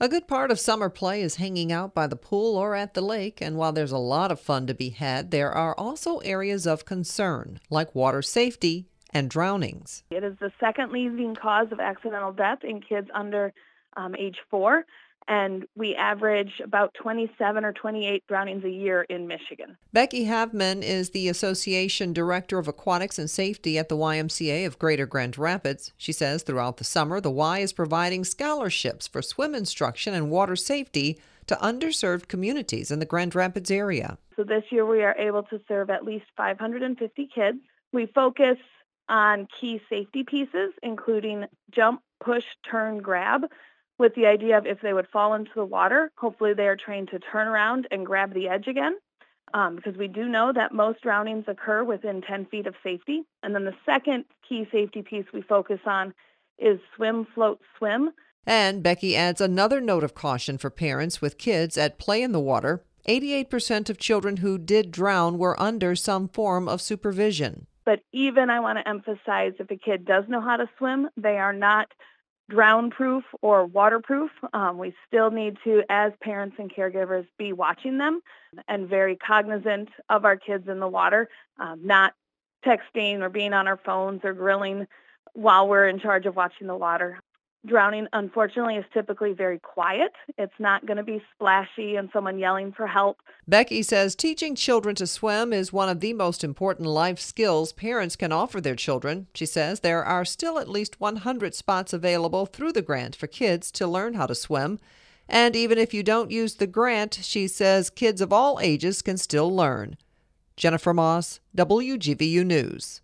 A good part of summer play is hanging out by the pool or at the lake, and while there's a lot of fun to be had, there are also areas of concern, like water safety and drownings. It is the second leading cause of accidental death in kids under age 4, and we average about 27 or 28 drownings a year in Michigan. Becky Havman is the Association Director of Aquatics and Safety at the YMCA of Greater Grand Rapids. She says throughout the summer, the Y is providing scholarships for swim instruction and water safety to underserved communities in the Grand Rapids area. So this year we are able to serve at least 550 kids. We focus on key safety pieces, including jump, push, turn, grab, with the idea of if they would fall into the water, hopefully they are trained to turn around and grab the edge again, because we do know that most drownings occur within 10 feet of safety. And then the second key safety piece we focus on is swim, float, swim. And Becky adds another note of caution for parents with kids at play in the water. 88% of children who did drown were under some form of supervision. But even I want to emphasize, if a kid does know how to swim, they are not drown-proof or waterproof. We still need to, as parents and caregivers, be watching them and very cognizant of our kids in the water, not texting or being on our phones or grilling while we're in charge of watching the water. Drowning, unfortunately, is typically very quiet. It's not going to be splashy and someone yelling for help. Becky says teaching children to swim is one of the most important life skills parents can offer their children. She says there are still at least 100 spots available through the grant for kids to learn how to swim. And even if you don't use the grant, she says kids of all ages can still learn. Jennifer Moss, WGVU News.